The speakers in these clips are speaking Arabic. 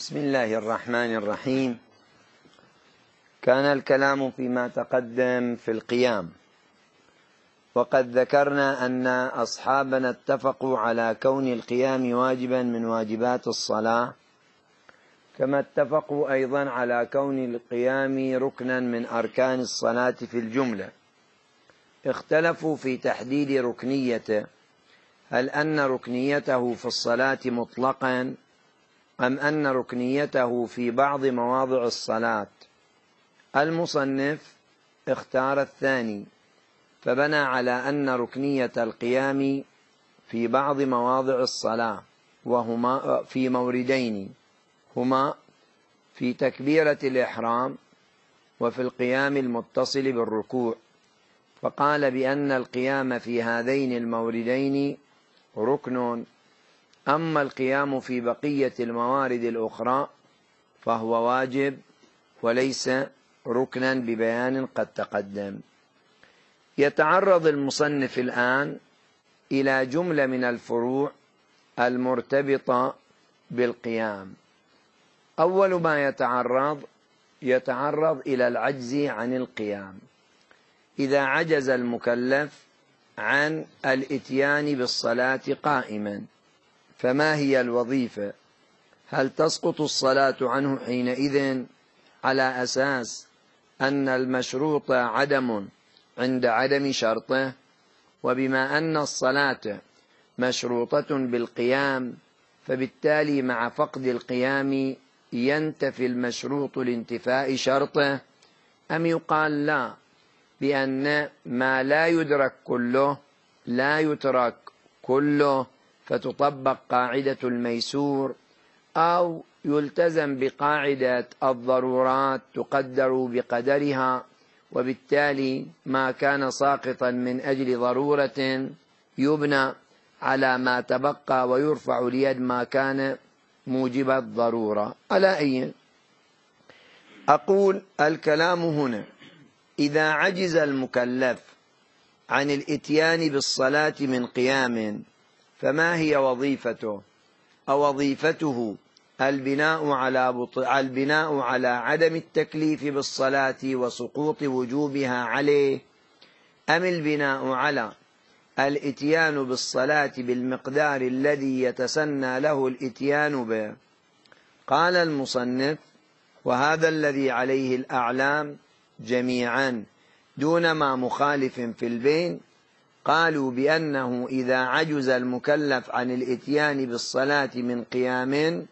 بسم الله الرحمن الرحيم. كان الكلام فيما تقدم في القيام، وقد ذكرنا أن أصحابنا اتفقوا على كون القيام واجبا من واجبات الصلاة، كما اتفقوا أيضا على كون القيام ركنا من أركان الصلاة في الجملة. اختلفوا في تحديد ركنيته، هل أن ركنيته في الصلاة مطلقا أم أن ركنيته في بعض مواضع الصلاة. المصنف اختار الثاني، فبنى على أن ركنية القيام في بعض مواضع الصلاة، وهما في موردين، هما في تكبيرة الإحرام وفي القيام المتصل بالركوع، فقال بأن القيام في هذين الموردين ركن، أما القيام في بقية الموارد الأخرى فهو واجب وليس ركنا ببيان قد تقدم. يتعرض المصنف الآن إلى جملة من الفروع المرتبطة بالقيام. أول ما يتعرض إلى العجز عن القيام. إذا عجز المكلف عن الإتيان بالصلاة قائما، فما هي الوظيفة؟ هل تسقط الصلاة عنه حينئذ على أساس أن المشروط عدم عند عدم شرطه؟ وبما أن الصلاة مشروطة بالقيام، فبالتالي مع فقد القيام ينتفي المشروط لانتفاء شرطه، أم يقال لا، بأن ما لا يدرك كله لا يترك كله، فتطبق قاعدة الميسور، أو يلتزم بقاعدة الضرورات تقدر بقدرها، وبالتالي ما كان ساقطا من أجل ضرورة يبنى على ما تبقى ويرفع ليد ما كان موجب الضرورة. على أي أقول الكلام هنا، إذا عجز المكلف عن الإتيان بالصلاة من قيام، فما هي وظيفته؟ أوظيفته البناء على عدم التكليف بالصلاة وسقوط وجوبها عليه، أم البناء على الإتيان بالصلاة بالمقدار الذي يتسنى له الإتيان به؟ قال المصنف: وهذا الذي عليه الأعلام جميعا دون ما مخالف في البين، قالوا بأنه إذا عجز المكلف عن الإتيان بالصلاة من قيام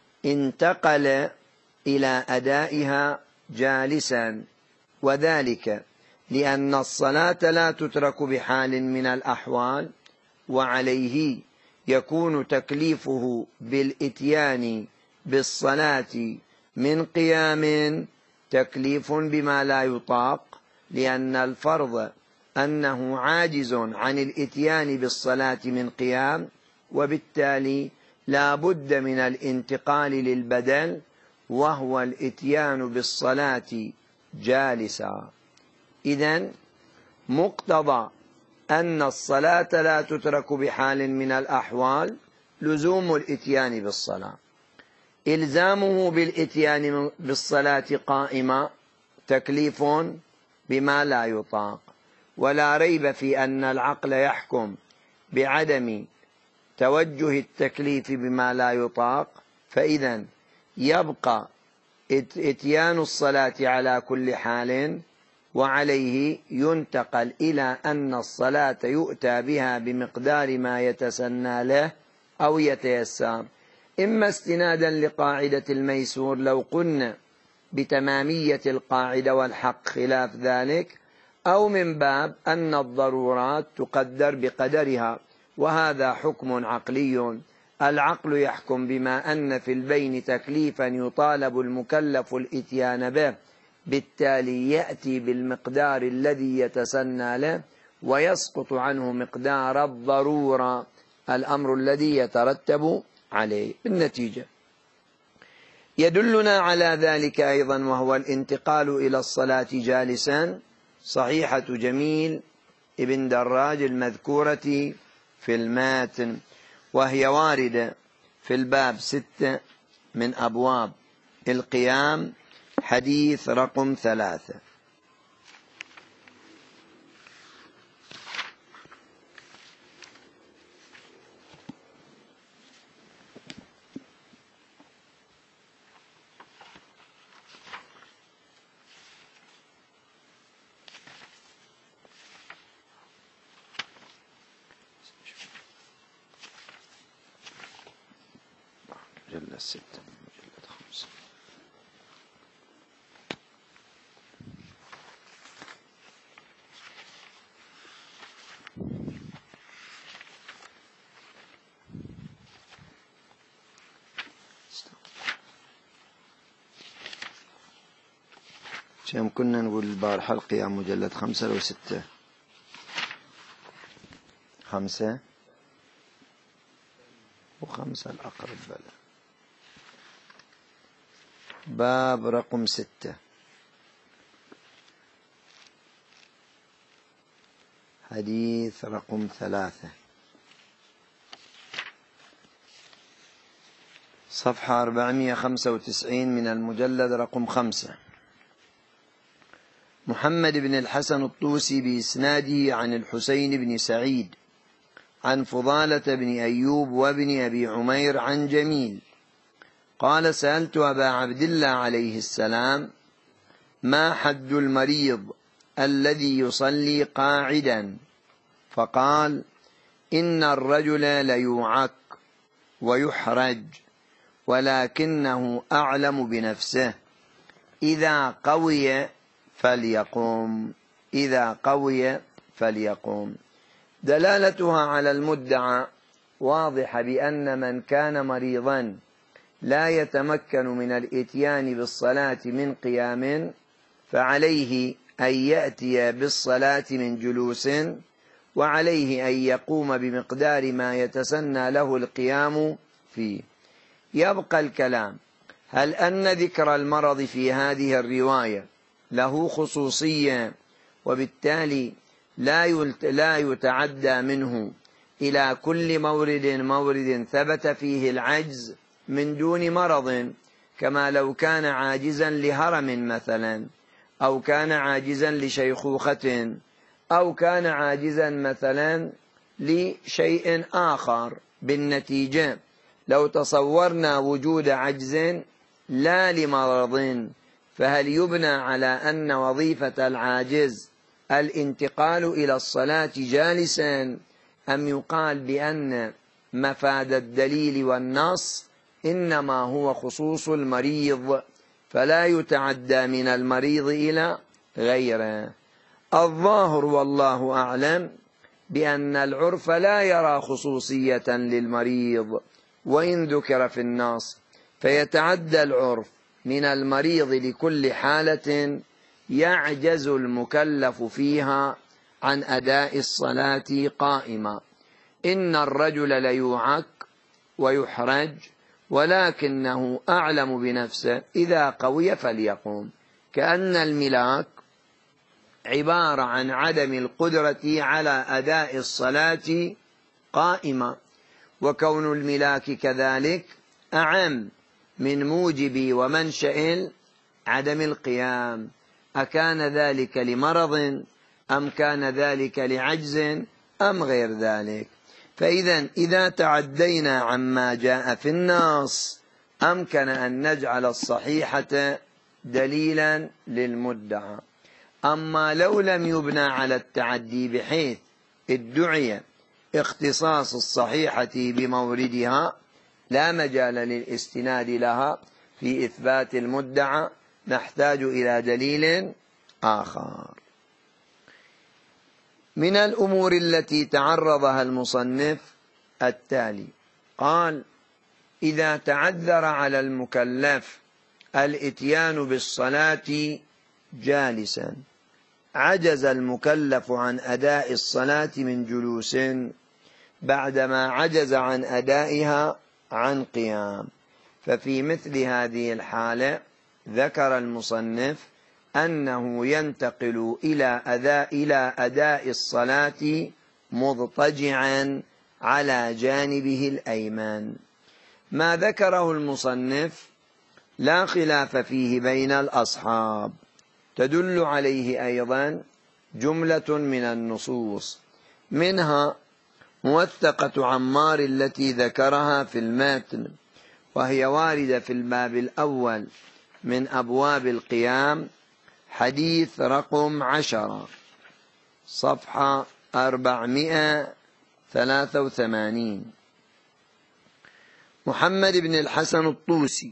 انتقل إلى أدائها جالسا، وذلك لأن الصلاة لا تترك بحال من الأحوال، وعليه يكون تكليفه بالإتيان بالصلاة من قيام تكليف بما لا يطاق، لأن الفرض أنه عاجز عن الإتيان بالصلاة من قيام، وبالتالي لا بد من الانتقال للبدل، وهو الإتيان بالصلاة جالسا. إذن مقتضى أن الصلاة لا تترك بحال من الأحوال لزوم الإتيان بالصلاة. إلزامه بالإتيان بالصلاة قائمة تكليف بما لا يطاق، ولا ريب في أن العقل يحكم بعدم توجه التكليف بما لا يطاق، فإذا يبقى إتيان الصلاة على كل حال، وعليه ينتقل إلى أن الصلاة يؤتى بها بمقدار ما يتسنى له أو يتيسر، إما استنادا لقاعدة الميسور لو قلنا بتمامية القاعدة والحق خلاف ذلك، أو من باب أن الضرورات تقدر بقدرها، وهذا حكم عقلي. العقل يحكم بما أن في البين تكليفا يطالب المكلف الإتيان به، بالتالي يأتي بالمقدار الذي يتسنى له، ويسقط عنه مقدار الضرورة، الأمر الذي يترتب عليه. بالنتيجة يدلنا على ذلك أيضا، وهو الانتقال إلى الصلاة جالسا، صحيحة جميل ابن دراج المذكورة في الماتن، وهي واردة في الباب 6 من أبواب القيام، حديث رقم 3. مجلد 6 مجلد 5. كم كنا نقول البارحة القيام مجلد 5 لو 6؟ 5 و5 الأقرب بلا. باب رقم 6، حديث رقم 3، صفحة 495 من المجلد رقم 5. محمد بن الحسن الطوسي بإسناده عن الحسين بن سعيد عن فضالة بن أيوب وابن أبي عمير عن جميل قال: سألت أبا عبد الله عليه السلام: ما حد المريض الذي يصلي قاعدا؟ فقال: إن الرجل ليوعك ويحرج، ولكنه أعلم بنفسه، إذا قوي فليقوم. إذا قوي فليقوم. دلالتها على المدعى واضحة بأن من كان مريضا لا يتمكن من الإتيان بالصلاة من قيام فعليه أن يأتي بالصلاة من جلوس، وعليه أن يقوم بمقدار ما يتسنى له القيام فيه. يبقى الكلام: هل أن ذكر المرض في هذه الرواية له خصوصية وبالتالي لا يتعدى منه إلى كل مورد ثبت فيه العجز من دون مرض، كما لو كان عاجزا لهرم مثلا، أو كان عاجزا لشيخوخة، أو كان عاجزا مثلا لشيء آخر؟ بالنتيجة لو تصورنا وجود عجز لا لمرض، فهل يبنى على أن وظيفة العاجز الانتقال إلى الصلاة جالسا، أم يقال بأن مفاد الدليل والنص إنما هو خصوص المريض فلا يتعدى من المريض إلى غيره؟ الظاهر والله أعلم بأن العرف لا يرى خصوصية للمريض وإن ذكر في النص، فيتعدى العرف من المريض لكل حالة يعجز المكلف فيها عن أداء الصلاة قائما. إن الرجل ليوعك ويحرج، ولكنه أعلم بنفسه، إذا قوي فليقوم. كأن الملاك عبارة عن عدم القدرة على أداء الصلاة قائما، وكون الملاك كذلك أعم من موجب ومنشأ عدم القيام. أكان ذلك لمرض أم كان ذلك لعجز أم غير ذلك؟ إذا تعدينا عما جاء في النص أمكن أن نجعل الصحيحة دليلا للمدعى. أما لو لم يبنى على التعدي بحيث ادعي اختصاص الصحيحة بموردها، لا مجال للاستناد لها في إثبات المدعى، نحتاج إلى دليل آخر. من الأمور التي تعرضها المصنف التالي: قال: إذا تعذر على المكلف الإتيان بالصلاة جالسا، عجز المكلف عن أداء الصلاة من جلوس بعدما عجز عن أدائها عن قيام، ففي مثل هذه الحالة ذكر المصنف أنه ينتقل إلى أداء الصلاة مضطجعا على جانبه الأيمن. ما ذكره المصنف لا خلاف فيه بين الأصحاب، تدل عليه أيضا جملة من النصوص، منها موثقة عمار التي ذكرها في المتن، وهي واردة في الباب الأول من أبواب القيام، حديث رقم 10 صفحة 483. محمد بن الحسن الطوسي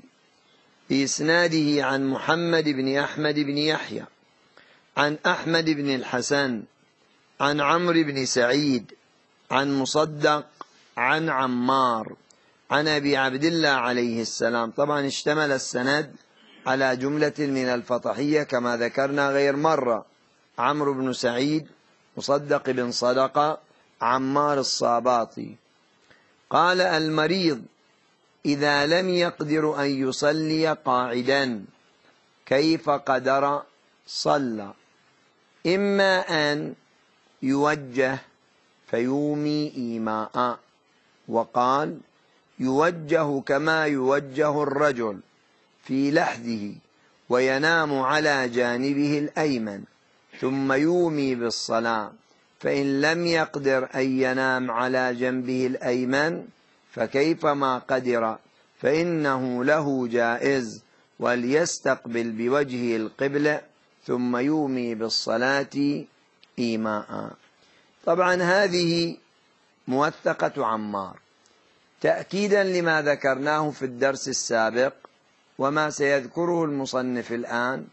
بإسناده عن محمد بن أحمد بن يحيى عن أحمد بن الحسن عن عمرو بن سعيد عن مصدق عن عمار عن أبي عبد الله عليه السلام. طبعا اشتمل السند على جملة من الفطحية كما ذكرنا غير مرة: عمرو بن سعيد، مصدق بن صدقة، عمار الصاباطي. قال: المريض إذا لم يقدر أن يصلي قاعدا كيف قدر صلى؟ إما أن يوجه فيومي إيماء، وقال: يوجه كما يوجه الرجل في لحده وينام على جانبه الأيمن ثم يومي بالصلاة، فإن لم يقدر أن ينام على جنبه الأيمن فكيفما قدر فإنه له جائز، وليستقبل بوجهه القبلة ثم يومي بالصلاة إيماء. طبعا هذه موثقة عمار تأكيدا لما ذكرناه في الدرس السابق وما سيذكره المصنف الآن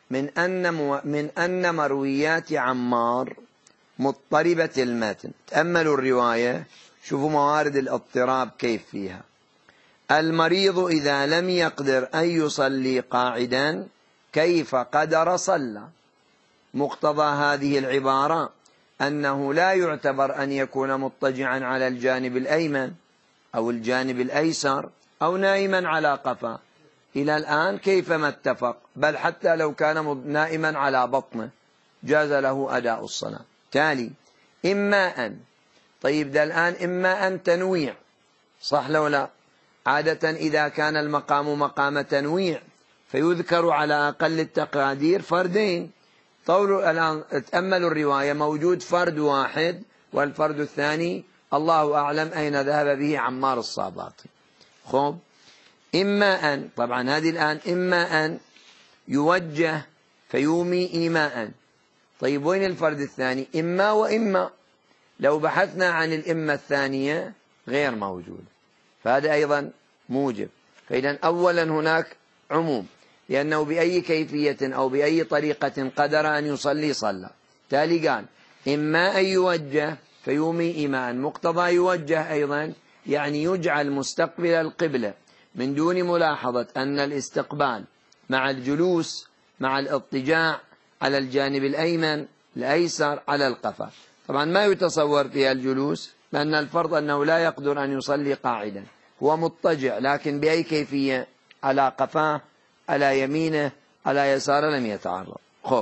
من أن مرويات عمار مضطربة المتن. تأملوا الرواية، شوفوا موارد الاضطراب كيف فيها: المريض إذا لم يقدر أن يصلي قاعدا كيف قدر صلى. مقتضى هذه العبارة أنه لا يعتبر أن يكون مضطجعا على الجانب الأيمن أو الجانب الأيسر أو نائما على قفاه. إلى الآن كيفما اتفق، بل حتى لو كان نائما على بطنه جاز له أداء الصلاة. تالي إما أن، طيب ده الآن إما أن تنويع، صح لو لا؟ عادة إذا كان المقام مقام تنويع فيذكر على أقل التقادير فردين. الآن تأملوا الرواية، موجود فرد واحد والفرد الثاني الله أعلم أين ذهب به عمار الصاباطي. خب، إما أن، طبعا هذه الآن إما أن يوجه فيومي إيماء. طيب وين الفرد الثاني؟ إما وإما. لو بحثنا عن الإما الثانية غير موجود، فهذا أيضا موجب. فإذا أولا هناك عموم، لأنه بأي كيفية أو بأي طريقة قدر أن يصلي صلى. تالي قال: إما أن يوجه فيومي إيماء. مقتضى يوجه أيضا يعني يجعل مستقبل القبلة من دون ملاحظة أن الاستقبال مع الجلوس مع الاضطجاع على الجانب الأيمن الأيسر على القفا. طبعا ما يتصور فيها الجلوس، لأن الفرض أنه لا يقدر أن يصلي قاعدا، هو مضطجع، لكن بأي كيفية؟ على قفاه، على يمينه، على يساره، لم يتعرض. خب،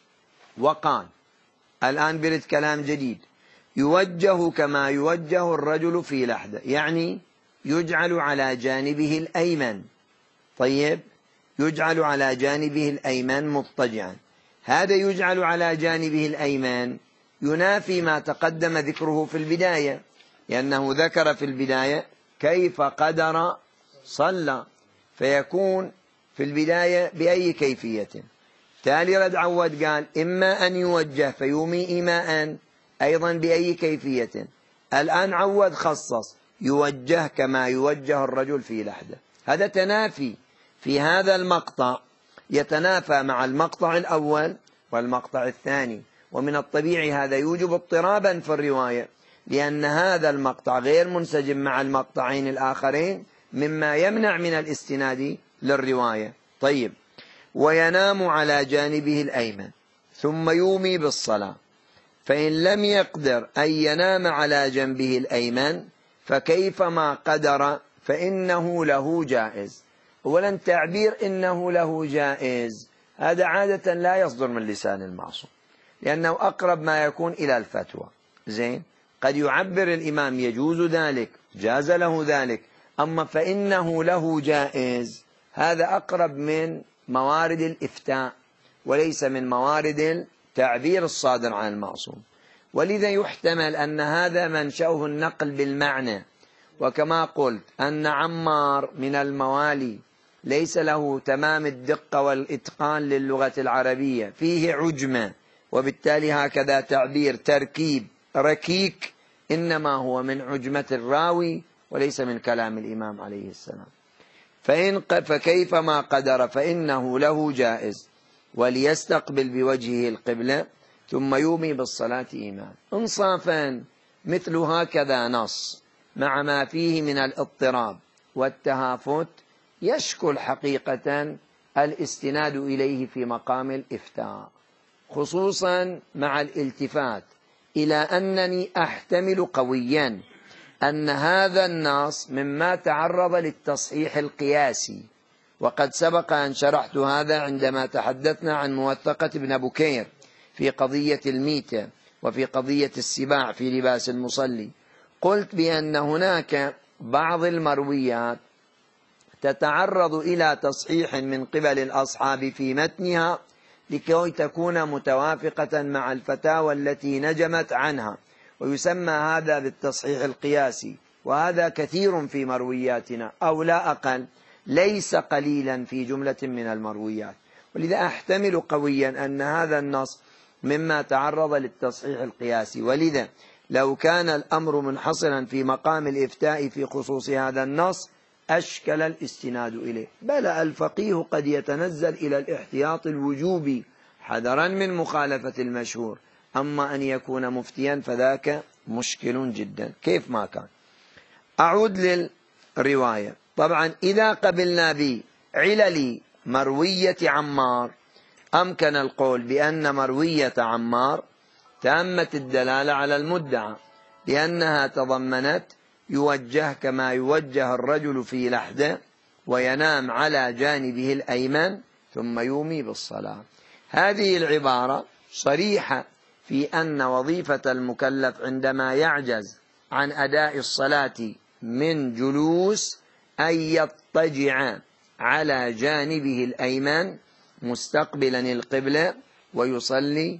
وقال الآن برد كلام جديد: يوجه كما يوجه الرجل في لحده، يعني يجعل على جانبه الأيمن. طيب، يجعل على جانبه الأيمن مضطجعا. هذا يجعل على جانبه الأيمن ينافي ما تقدم ذكره في البداية، لأنه ذكر في البداية كيف قدر صلى، فيكون في البداية بأي كيفية. تالي رد عود قال: إما أن يوجه فيومي إيماء، أيضا بأي كيفية. الآن عود خصص: يوجه كما يوجه الرجل في لحده. هذا تنافي في هذا المقطع يتنافى مع المقطع الأول والمقطع الثاني، ومن الطبيعي هذا يوجب اضطرابا في الرواية، لأن هذا المقطع غير منسجم مع المقطعين الآخرين، مما يمنع من الاستناد للرواية. طيب، وينام على جانبه الأيمن ثم يومي بالصلاة، فإن لم يقدر أن ينام على جنبه الأيمن فكيفما قدر فإنه له جائز. أولا، تعبير إنه له جائز هذا عادة لا يصدر من لسان المعصوم، لأنه أقرب ما يكون إلى الفتوى. زين، قد يعبر الإمام يجوز ذلك، جاز له ذلك، أما فإنه له جائز هذا أقرب من موارد الإفتاء وليس من موارد التعبير الصادر عن المعصوم، ولذا يحتمل أن هذا منشأه النقل بالمعنى. وكما قلت أن عمار من الموالي ليس له تمام الدقة والإتقان للغة العربية، فيه عجمة، وبالتالي هكذا تعبير تركيب ركيك إنما هو من عجمة الراوي وليس من كلام الإمام عليه السلام. فكيفما قدر فإنه له جائز، وليستقبل بوجهه القبلة ثم يومي بالصلاة إيمان. إنصافا مثل هكذا نص مع ما فيه من الاضطراب والتهافت يشكل حقيقة الاستناد إليه في مقام الإفتاء، خصوصا مع الالتفات إلى أنني أحتمل قويا أن هذا النص مما تعرض للتصحيح القياسي، وقد سبق أن شرحت هذا عندما تحدثنا عن موثقة ابن بكير في قضية الميتة وفي قضية السباع في لباس المصلي. قلت بأن هناك بعض المرويات تتعرض إلى تصحيح من قبل الأصحاب في متنها لكي تكون متوافقة مع الفتاوى التي نجمت عنها، ويسمى هذا بالتصحيح القياسي، وهذا كثير في مروياتنا أو لا أقل، ليس قليلا في جملة من المرويات. ولذا أحتمل قويا أن هذا النص مما تعرض للتصحيح القياسي، ولذا لو كان الأمر منحصرا في مقام الإفتاء في خصوص هذا النص أشكل الاستناد إليه. بل الفقيه قد يتنزل إلى الاحتياط الوجوبي حذرا من مخالفة المشهور، أما أن يكون مفتيا فذاك مشكل جدا كيف ما كان. أعود للرواية. طبعا إذا قبلنا بعلل مروية عمار أمكن القول بأن مروية عمار تامة الدلالة على المدعى، لأنها تضمنت يوجه كما يوجه الرجل في لحده وينام على جانبه الأيمن ثم يومي بالصلاة. هذه العبارة صريحة في أن وظيفة المكلف عندما يعجز عن أداء الصلاة من جلوس أن يضطجع على جانبه الأيمن مستقبلا القبلة ويصلي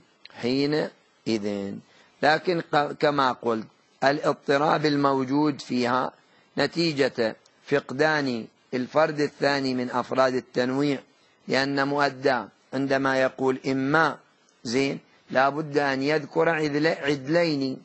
حينئذ. لكن كما قلت الاضطراب الموجود فيها نتيجة فقدان الفرد الثاني من أفراد التنويع، لأن مؤدى عندما يقول إما زين لا بد أن يذكر عدلين،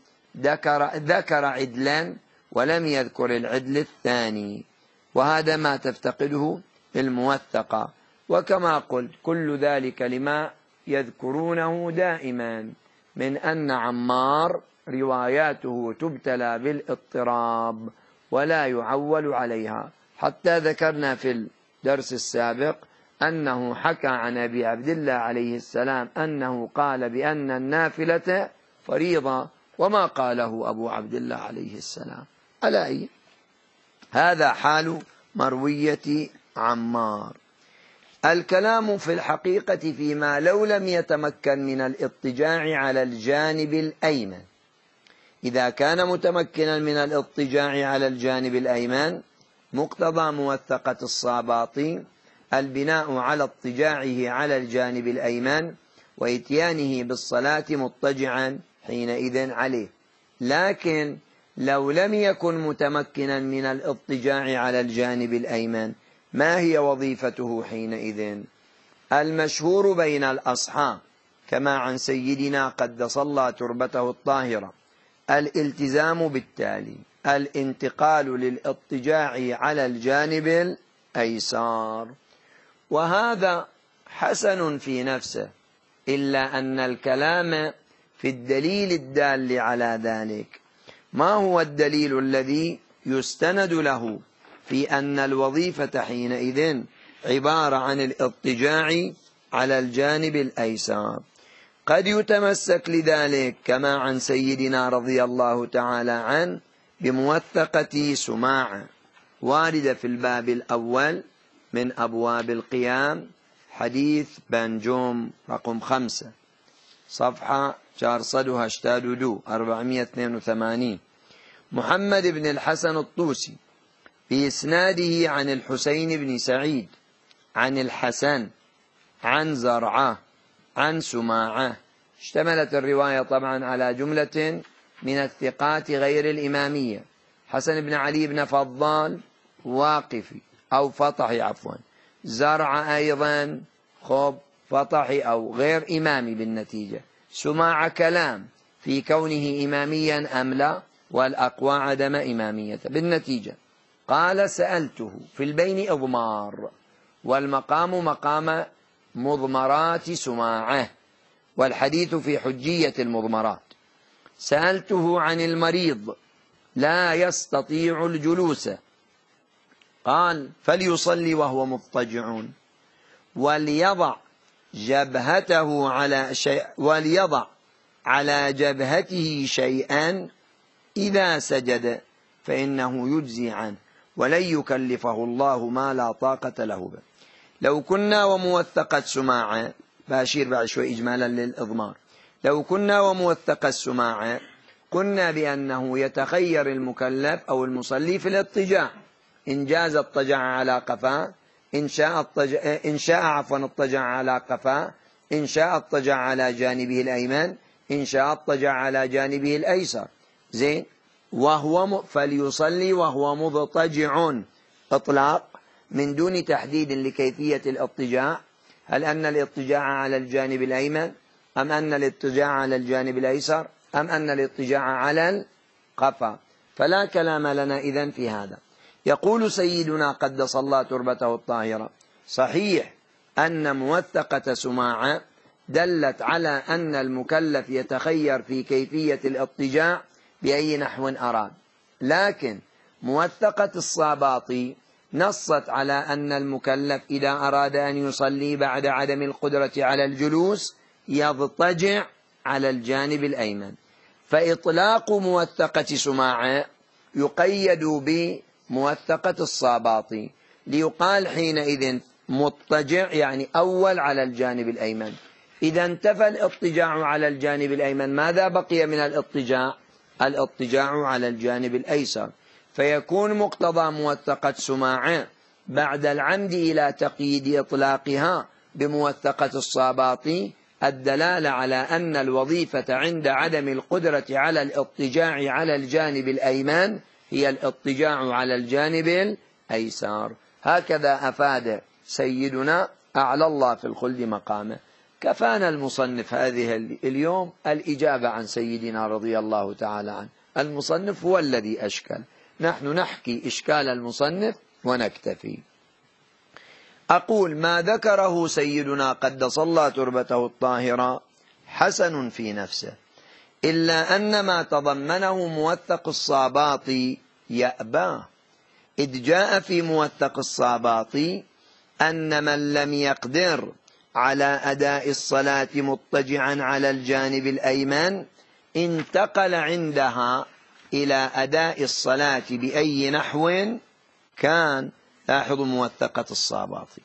ذكر عدلا ولم يذكر العدل الثاني، وهذا ما تفتقده الموثقة. وكما قلت كل ذلك لما يذكرونه دائما من أن عمار رواياته تبتلى بالاضطراب ولا يعول عليها، حتى ذكرنا في الدرس السابق أنه حكى عن أبي عبد الله عليه السلام أنه قال بأن النافلة فريضة، وما قاله أبو عبد الله عليه السلام. ألا أي هذا حال مروية عمار. الكلام في الحقيقة فيما لو لم يتمكن من الاضطجاع على الجانب الأيمن. إذا كان متمكنا من الاضطجاع على الجانب الأيمن مقتضى موثقة الصاباطي البناء على اضطجاعه على الجانب الأيمن وإتيانه بالصلاة مضطجعا حينئذ عليه. لكن لو لم يكن متمكنا من الاضطجاع على الجانب الأيمن ما هي وظيفته حينئذ؟ المشهور بين الأصحاب كما عن سيدنا قدس الله تربته الطاهرة الالتزام بالتالي: الانتقال للاضطجاع على الجانب الأيسار، وهذا حسن في نفسه، إلا أن الكلام في الدليل الدال على ذلك. ما هو الدليل الذي يستند له في أن الوظيفة حينئذ عبارة عن الاضطجاع على الجانب الأيسر؟ قد يتمسك لذلك كما عن سيدنا رضي الله تعالى عنه بموثقة سماعة واردة في الباب الأول من أبواب القيام، حديث بنجوم رقم 5 صفحة 482 محمد بن الحسن الطوسي بإسناده عن الحسين بن سعيد عن الحسن عن زرعة عن سماعة. اشتملت الرواية طبعا على جملة من الثقات غير الإمامية. حسن بن علي بن فضال واقفي أو فطحي عفوا، زرع أيضا خب فطحي أو غير إمامي بالنتيجة، سماع كلام في كونه إماميا أم لا، والأقوى عدم إمامية بالنتيجة. قال سألته في البين إضمار، والمقام مقام مضمرات سماعه، والحديث في حجية المضمرات. سألته عن المريض لا يستطيع الجلوس، قال فليصلي وهو مضطجع، وليضع على جبهته شيئا إذا سجد فإنه يجزي عنه، ولن يكلفه الله ما لا طاقة له به. لو كنا وموثقة سماعة، باشير بعد شوي إجمالا للإضمار، لو كنا وموثقة السماعة قلنا بأنه يتخير المكلف أو المصلي في الاضطجاع، إن جاز اضطجع على قفاه، إن شاء اضطجع على قفاه، إن شاء اضطجع على جانبه الأيمن، إن شاء اضطجع على جانبه الأيسر. زين، فليصلي وهو مضطجع، إطلاق من دون تحديد لكيفية الاضطجاع، هل أن الاضطجاع على الجانب الأيمن أم أن الاضطجاع على الجانب الأيسر أم أن الاضطجاع على القفا، فلا كلام لنا إذن في هذا. يقول سيدنا قدس الله تربته الطاهرة: صحيح أن موثقة سماعة دلت على أن المكلف يتخير في كيفية الاضطجاع بأي نحو أراد، لكن موثقة الصاباطي نصت على أن المكلف إذا أراد أن يصلي بعد عدم القدرة على الجلوس يضطجع على الجانب الأيمن، فإطلاق موثقة سماعة يقيد بموثقة الصاباطي، ليقال حينئذ مضطجع يعني أول على الجانب الأيمن. إذا انتفى الاضطجاع على الجانب الأيمن، ماذا بقي من الاضطجاع؟ الاضطجاع على الجانب الأيسر، فيكون مقتضى موثقة سماعة بعد العمد إلى تقييد إطلاقها بموثقة الصاباطي الدلالة على أن الوظيفة عند عدم القدرة على الاضطجاع على الجانب الأيمن هي الاضطجاع على الجانب الأيسر. هكذا أفاد سيدنا أعلى الله في الخلد مقامه. كفانا المصنف هذه اليوم الإجابة عن سيدنا رضي الله تعالى عنه. المصنف هو الذي أشكل، نحن نحكي إشكال المصنف ونكتفي. أقول ما ذكره سيدنا قدس الله تربته الطاهرة حسن في نفسه، إلا أن ما تضمنه موثق الصاباطي يأباه، إذ جاء في موثق الصاباطي أن من لم يقدر على أداء الصلاة مضطجعا على الجانب الأيمن انتقل عندها إلى أداء الصلاة بأي نحو كان. لاحظوا موثقة الصاباطي: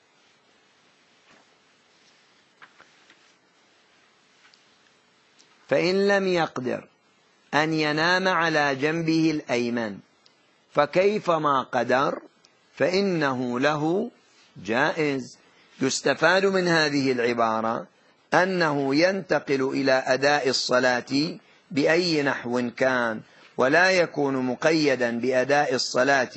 فإن لم يقدر أن ينام على جنبه الأيمن فكيفما قدر فإنه له جائز. يستفاد من هذه العبارة أنه ينتقل إلى أداء الصلاة بأي نحو كان، ولا يكون مقيدا بأداء الصلاة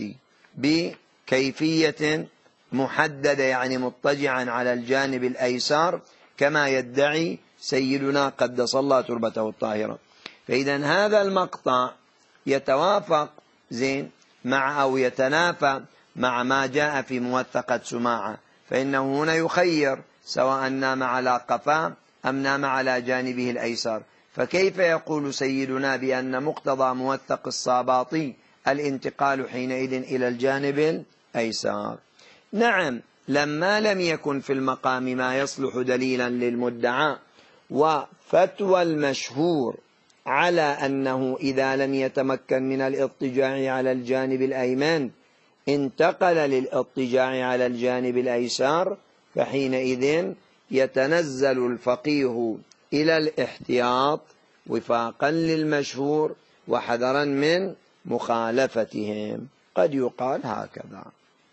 بكيفية محددة، يعني مضطجعا على الجانب الأيسر كما يدعي سيدنا قدس الله تربته الطاهرة. فإذا هذا المقطع يتوافق زين مع أو يتنافى مع ما جاء في موثقة سماعة، فإنه هنا يخير سواء نام على قفاه أم نام على جانبه الأيسر، فكيف يقول سيدنا بأن مقتضى موثق الصاباطي الانتقال حينئذ إلى الجانب الأيسر؟ نعم، لما لم يكن في المقام ما يصلح دليلا للمدعى، وفتوى المشهور على أنه إذا لم يتمكن من الاضطجاع على الجانب الأيمن انتقل للاضطجاع على الجانب الأيسر، فحينئذ يتنزل الفقيه إلى الاحتياط وفاقا للمشهور وحذرا من مخالفتهم. قد يقال هكذا.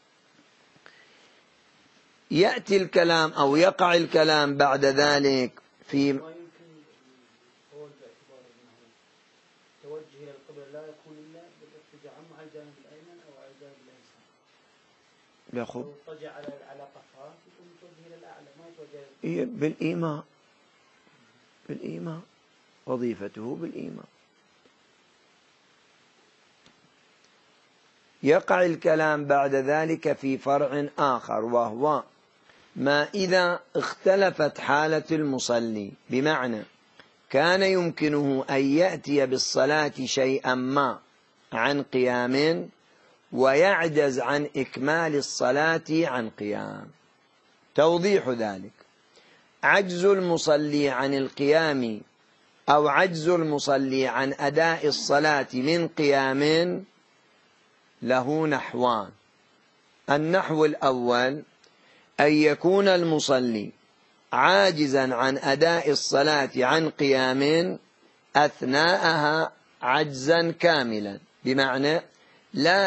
يأتي الكلام أو يقع الكلام بعد ذلك في توجه إلى القبلة لا يكون إلا بالاتجاه عن الجانب الأيمن أو على الجانب الأيسر. لو اضطجع على قفاه يكون متوجه إلى الأعلى ما يتوجه بالإيماء وظيفته بالإيماء. يقع الكلام بعد ذلك في فرع آخر، وهو ما إذا اختلفت حالة المصلي، بمعنى كان يمكنه أن يأتي بالصلاة شيئا ما عن قيام ويعجز عن إكمال الصلاة عن قيام. توضيح ذلك: عجز المصلي عن القيام أو عجز المصلي عن أداء الصلاة من قيام له نحوان. النحو الأول أن يكون المصلي عاجزا عن أداء الصلاة عن قيام أثناءها عجزا كاملا، بمعنى لا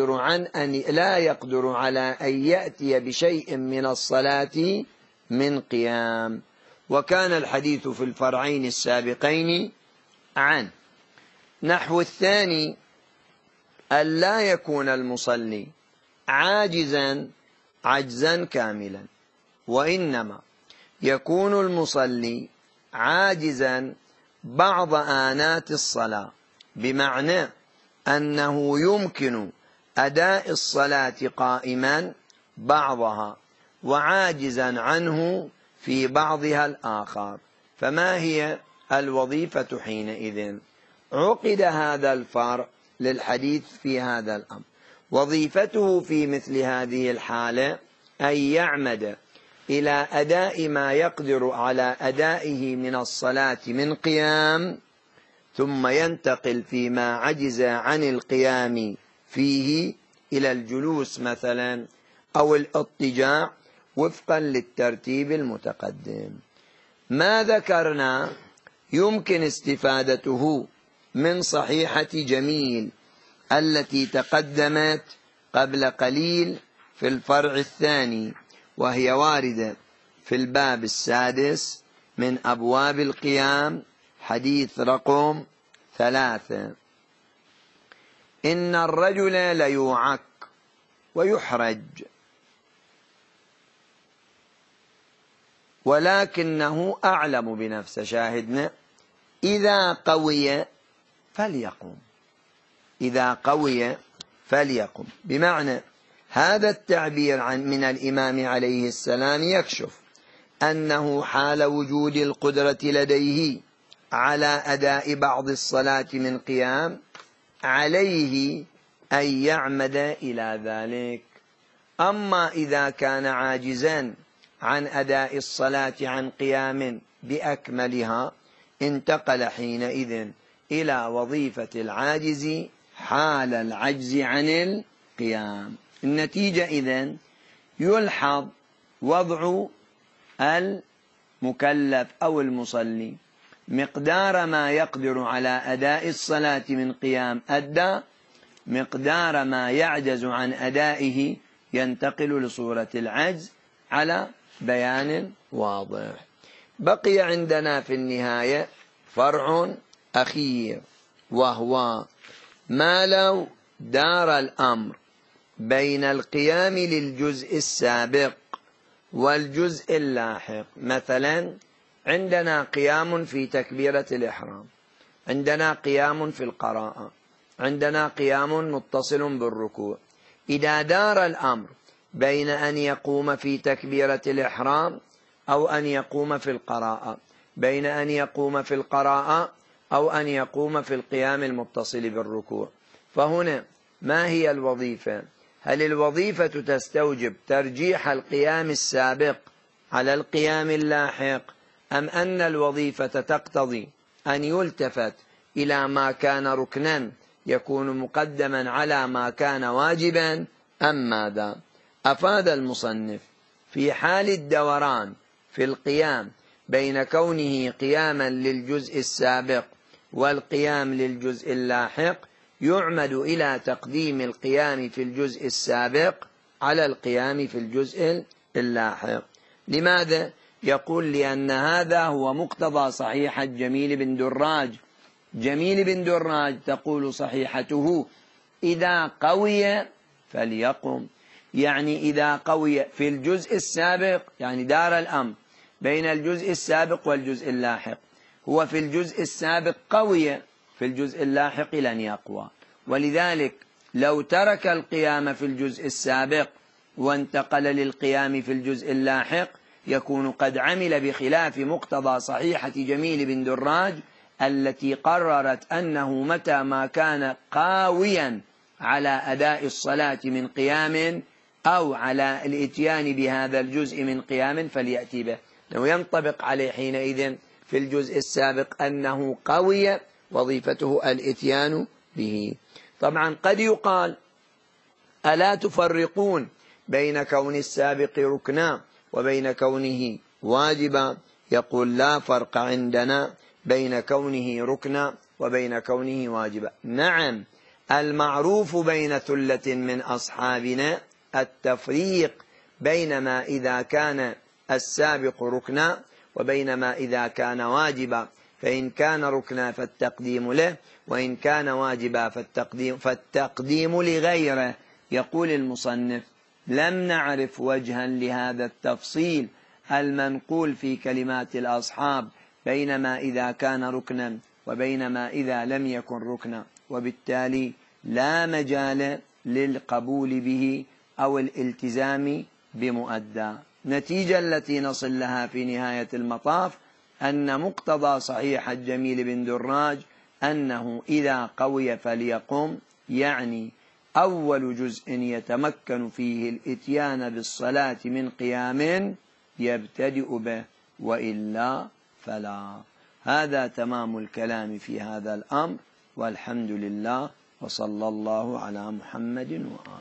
يقدر على أن يأتي بشيء من الصلاة من قيام. وكان الحديث في الفرعين السابقين عنه. نحو الثاني أن لا يكون المصلي عاجزا عجزا كاملا، وإنما يكون المصلي عاجزا بعض آنات الصلاة، بمعنى أنه يمكن أداء الصلاة قائما بعضها وعاجزا عنه في بعضها الآخر. فما هي الوظيفة حينئذ؟ عقد هذا الفرع للحديث في هذا الأمر. وظيفته في مثل هذه الحالة أن يعمد إلى أداء ما يقدر على أدائه من الصلاة من قيام، ثم ينتقل فيما عجز عن القيام فيه إلى الجلوس مثلا أو الاضطجاع وفقا للترتيب المتقدم. ما ذكرنا يمكن استفادته من صحيحة جميل التي تقدمت قبل قليل في الفرع الثاني، وهي واردة في الباب السادس من أبواب القيام، حديث رقم 3: إن الرجل ليوعك ويحرج ولكنه أعلم بنفسه. شاهدنا: إذا قوي فليقم، إذا قوي فليقم، بمعنى هذا التعبير من الإمام عليه السلام يكشف أنه حال وجود القدرة لديه على أداء بعض الصلاة من قيام عليه أن يعمد إلى ذلك. أما إذا كان عاجزا عن أداء الصلاة عن قيام بأكملها انتقل حينئذ إلى وظيفة العاجز حال العجز عن القيام. النتيجة إذن يلحظ وضع المكلف أو المصلي مقدار ما يقدر على أداء الصلاة من قيام أدى، مقدار ما يعجز عن أدائه ينتقل لصورة العجز على بيان واضح. بقي عندنا في النهاية فرع أخير، وهو ما لو دار الأمر بين القيام للجزء السابق والجزء اللاحق. مثلا عندنا قيام في تكبيرة الإحرام، عندنا قيام في القراءة، عندنا قيام متصل بالركوع. إذا دار الأمر بين أن يقوم في تكبيرة الإحرام أو أن يقوم في القراءة، بين أن يقوم في القراءة أو أن يقوم في القيام المتصل بالركوع، فهنا ما هي الوظيفة؟ هل الوظيفة تستوجب ترجيح القيام السابق على القيام اللاحق، أم أن الوظيفة تقتضي أن يلتفت إلى ما كان ركنا يكون مقدما على ما كان واجبا، أم ماذا؟ أفاد المصنف في حال الدوران في القيام بين كونه قياما للجزء السابق والقيام للجزء اللاحق يعمد إلى تقديم القيام في الجزء السابق على القيام في الجزء اللاحق. لماذا؟ يقول لأن هذا هو مقتضى صحيحة جميل بن دراج. جميل بن دراج تقول صحيحته إذا قوي فليقم، يعني إذا قوي في الجزء السابق، يعني دار الأمر بين الجزء السابق والجزء اللاحق. هو في الجزء السابق قوي، في الجزء اللاحق لن يقوى. ولذلك لو ترك القيام في الجزء السابق وانتقل للقيام في الجزء اللاحق يكون قد عمل بخلاف مقتضى صحيحة جميل بن دراج التي قررت أنه متى ما كان قاويا على أداء الصلاة من قيام أو على الإتيان بهذا الجزء من قيام فليأتي به، لو ينطبق عليه حينئذ في الجزء السابق أنه قوي وظيفته الإتيان به. طبعا قد يقال ألا تفرقون بين كون السابق ركنا وبين كونه واجبا؟ يقول لا فرق عندنا بين كونه ركنا وبين كونه واجبا. نعم، المعروف بين ثلة من أصحابنا التفريق بين ما إذا كان السابق ركنا وبين ما إذا كان واجبا، فإن كان ركنا فالتقديم له، وإن كان واجبا فالتقديم لغيره. يقول المصنف لم نعرف وجها لهذا التفصيل المنقول في كلمات الأصحاب بين ما إذا كان ركنا وبين ما إذا لم يكن ركنا، وبالتالي لا مجال للقبول به أو الالتزام بمؤدى. نتيجة التي نصل لها في نهاية المطاف أن مقتضى صحيح جميل بن دراج أنه إذا قوي فليقم، يعني أول جزء يتمكن فيه الإتيان بالصلاة من قيام يبتدئ به، وإلا فلا. هذا تمام الكلام في هذا الأمر، والحمد لله، وصلى الله على محمد وآله.